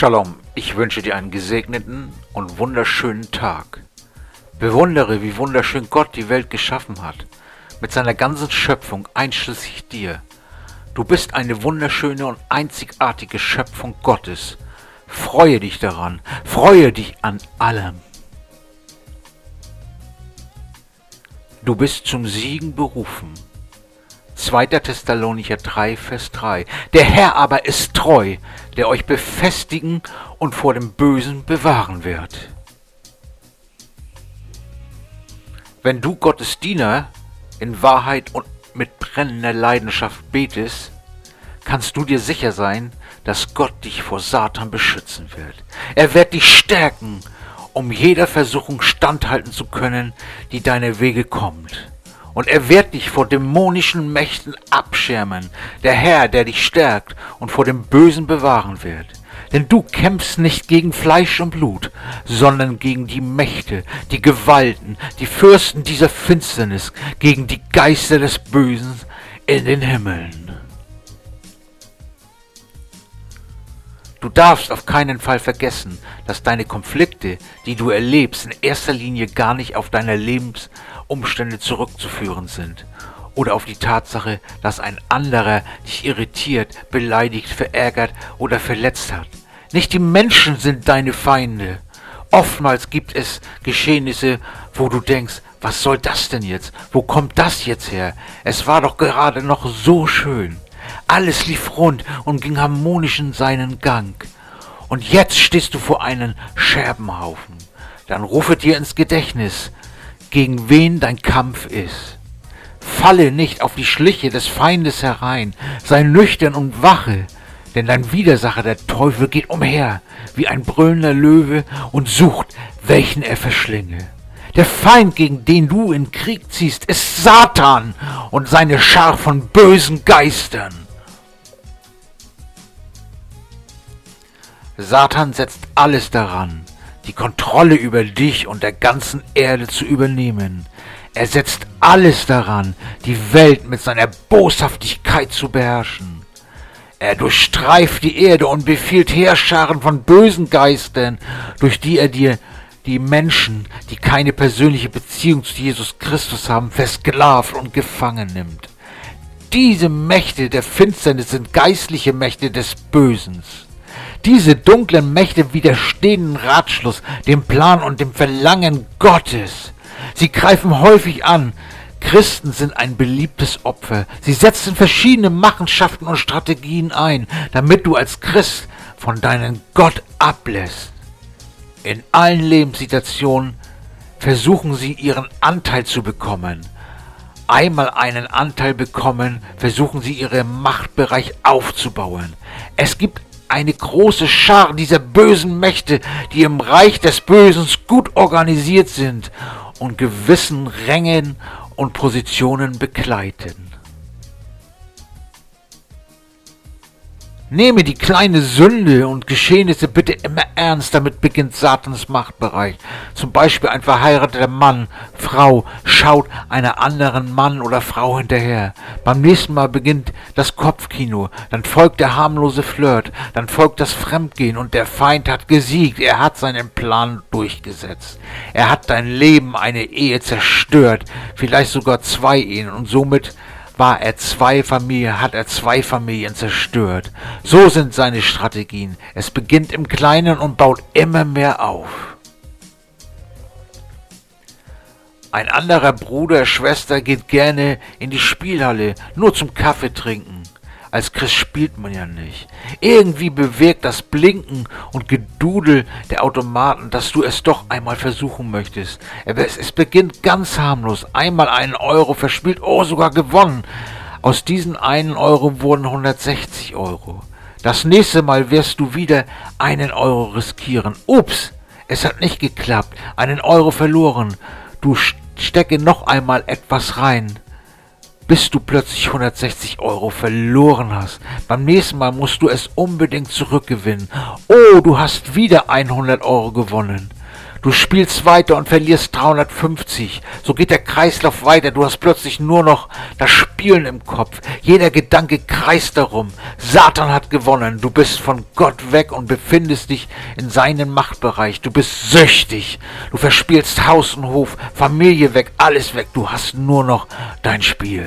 Shalom, ich wünsche dir einen gesegneten und wunderschönen Tag. Bewundere, wie wunderschön Gott die Welt geschaffen hat, mit seiner ganzen Schöpfung einschließlich dir. Du bist eine wunderschöne und einzigartige Schöpfung Gottes. Freue dich daran, freue dich an allem. Du bist zum Siegen berufen. 2. Thessalonicher 3, Vers 3. Der Herr aber ist treu, der euch befestigen und vor dem Bösen bewahren wird. Wenn du Gottes Diener in Wahrheit und mit brennender Leidenschaft betest, kannst du dir sicher sein, dass Gott dich vor Satan beschützen wird. Er wird dich stärken, um jeder Versuchung standhalten zu können, die deine Wege kommt. Und er wird dich vor dämonischen Mächten abschirmen, der Herr, der dich stärkt und vor dem Bösen bewahren wird. Denn du kämpfst nicht gegen Fleisch und Blut, sondern gegen die Mächte, die Gewalten, die Fürsten dieser Finsternis, gegen die Geister des Bösen in den Himmeln. Du darfst auf keinen Fall vergessen, dass deine Konflikte, die du erlebst, in erster Linie gar nicht auf deine Lebensumstände zurückzuführen sind oder auf die Tatsache, dass ein anderer dich irritiert, beleidigt, verärgert oder verletzt hat. Nicht die Menschen sind deine Feinde. Oftmals gibt es Geschehnisse, wo du denkst, was soll das denn jetzt? Wo kommt das jetzt her? Es war doch gerade noch so schön. Alles lief rund und ging harmonisch in seinen Gang. Und jetzt stehst du vor einem Scherbenhaufen. Dann rufe dir ins Gedächtnis, gegen wen dein Kampf ist. Falle nicht auf die Schliche des Feindes herein, sei nüchtern und wache, denn dein Widersacher, der Teufel, geht umher wie ein brüllender Löwe und sucht, welchen er verschlinge. Der Feind, gegen den du in Krieg ziehst, ist Satan und seine Schar von bösen Geistern. Satan setzt alles daran, die Kontrolle über dich und der ganzen Erde zu übernehmen. Er setzt alles daran, die Welt mit seiner Boshaftigkeit zu beherrschen. Er durchstreift die Erde und befiehlt Heerscharen von bösen Geistern, durch die er dir die Menschen, die keine persönliche Beziehung zu Jesus Christus haben, versklavt und gefangen nimmt. Diese Mächte der Finsternis sind geistliche Mächte des Bösen. Diese dunklen Mächte widerstehen dem Ratschluss, dem Plan und dem Verlangen Gottes. Sie greifen häufig an. Christen sind ein beliebtes Opfer. Sie setzen verschiedene Machenschaften und Strategien ein, damit du als Christ von deinem Gott ablässt. In allen Lebenssituationen versuchen sie ihren Anteil zu bekommen. Einmal einen Anteil bekommen, versuchen sie ihren Machtbereich aufzubauen. Es gibt eine große Schar dieser bösen Mächte, die im Reich des Bösen gut organisiert sind und gewissen Rängen und Positionen begleiten. Nehme die kleine Sünde und Geschehnisse bitte immer ernst, damit beginnt Satans Machtbereich. Zum Beispiel ein verheirateter Mann, Frau, schaut einer anderen Mann oder Frau hinterher. Beim nächsten Mal beginnt das Kopfkino, dann folgt der harmlose Flirt, dann folgt das Fremdgehen und der Feind hat gesiegt, er hat seinen Plan durchgesetzt. Er hat dein Leben, eine Ehe zerstört, vielleicht sogar 2 Ehen und somit hat er 2 Familien zerstört. So sind seine Strategien. Es beginnt im Kleinen und baut immer mehr auf. Ein anderer Bruder, Schwester geht gerne in die Spielhalle, nur zum Kaffee trinken. Als Christ spielt man ja nicht. Irgendwie bewirkt das Blinken und Gedudel der Automaten, dass du es doch einmal versuchen möchtest. Es beginnt ganz harmlos. Einmal 1 Euro verspielt, sogar gewonnen. Aus diesen 1 Euro wurden 160 Euro. Das nächste Mal wirst du wieder 1 Euro riskieren. Ups, es hat nicht geklappt. 1 Euro verloren. Du stecke noch einmal etwas rein, bis du plötzlich 160 Euro verloren hast. Beim nächsten Mal musst du es unbedingt zurückgewinnen. Oh, du hast wieder 100 Euro gewonnen. Du spielst weiter und verlierst 350. So geht der Kreislauf weiter. Du hast plötzlich nur noch das Spielen im Kopf. Jeder Gedanke kreist darum. Satan hat gewonnen. Du bist von Gott weg und befindest dich in seinem Machtbereich. Du bist süchtig. Du verspielst Haus und Hof, Familie weg, alles weg. Du hast nur noch dein Spiel.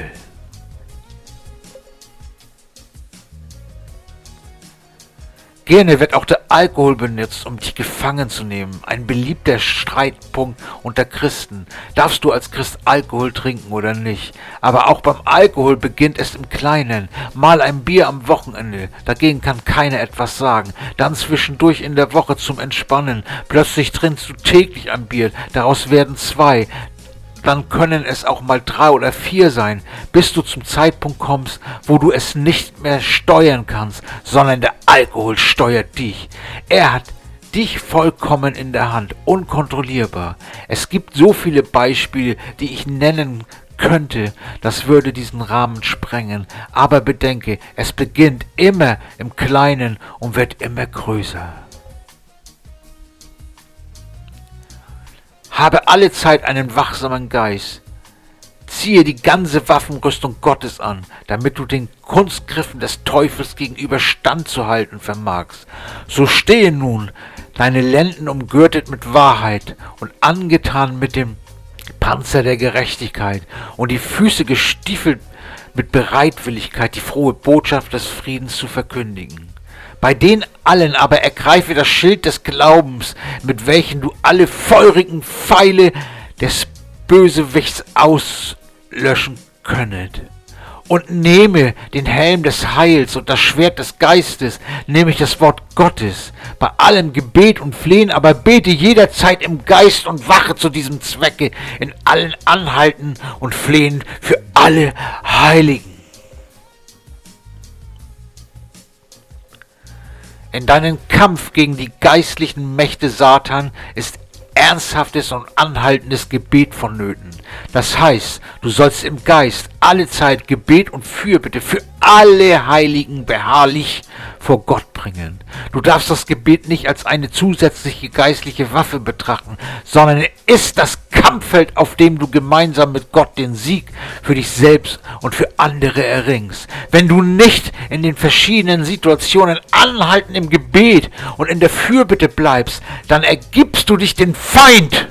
Gerne wird auch der Alkohol benutzt, um dich gefangen zu nehmen. Ein beliebter Streitpunkt unter Christen. Darfst du als Christ Alkohol trinken oder nicht? Aber auch beim Alkohol beginnt es im Kleinen. Mal ein Bier am Wochenende. Dagegen kann keiner etwas sagen. Dann zwischendurch in der Woche zum Entspannen. Plötzlich trinkst du täglich ein Bier. Daraus werden 2. Dann können es auch mal 3 oder 4 sein, bis du zum Zeitpunkt kommst, wo du es nicht mehr steuern kannst, sondern der Alkohol steuert dich. Er hat dich vollkommen in der Hand, unkontrollierbar. Es gibt so viele Beispiele, die ich nennen könnte, das würde diesen Rahmen sprengen. Aber bedenke, es beginnt immer im Kleinen und wird immer größer. Habe alle Zeit einen wachsamen Geist. Ziehe die ganze Waffenrüstung Gottes an, damit du den Kunstgriffen des Teufels gegenüber standzuhalten vermagst. So stehe nun, deine Lenden umgürtet mit Wahrheit und angetan mit dem Panzer der Gerechtigkeit und die Füße gestiefelt mit Bereitwilligkeit, die frohe Botschaft des Friedens zu verkündigen. Bei den allen aber ergreife das Schild des Glaubens, mit welchem du alle feurigen Pfeile des Bösewichts auslöschen könnet. Und nehme den Helm des Heils und das Schwert des Geistes, nämlich das Wort Gottes. Bei allem Gebet und Flehen, aber bete jederzeit im Geist und wache zu diesem Zwecke in allen Anhalten und Flehen für alle Heiligen. In deinem Kampf gegen die geistlichen Mächte Satan ist ernsthaftes und anhaltendes Gebet vonnöten. Das heißt, du sollst im Geist alle Zeit Gebet und Fürbitte für alle Heiligen beharrlich vor Gott bringen. Du darfst das Gebet nicht als eine zusätzliche geistliche Waffe betrachten, sondern es ist das Kampffeld, auf dem du gemeinsam mit Gott den Sieg für dich selbst und für andere erringst. Wenn du nicht in den verschiedenen Situationen anhaltend im Gebet und in der Fürbitte bleibst, dann ergibst du dich den Feind.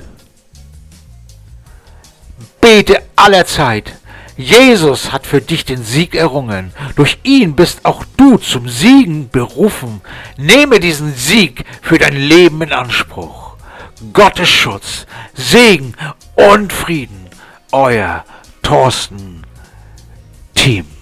Bete allerzeit. Jesus hat für dich den Sieg errungen. Durch ihn bist auch du zum Siegen berufen. Nehme diesen Sieg für dein Leben in Anspruch. Gottes Schutz, Segen und Frieden. Euer Thorsten Thiem.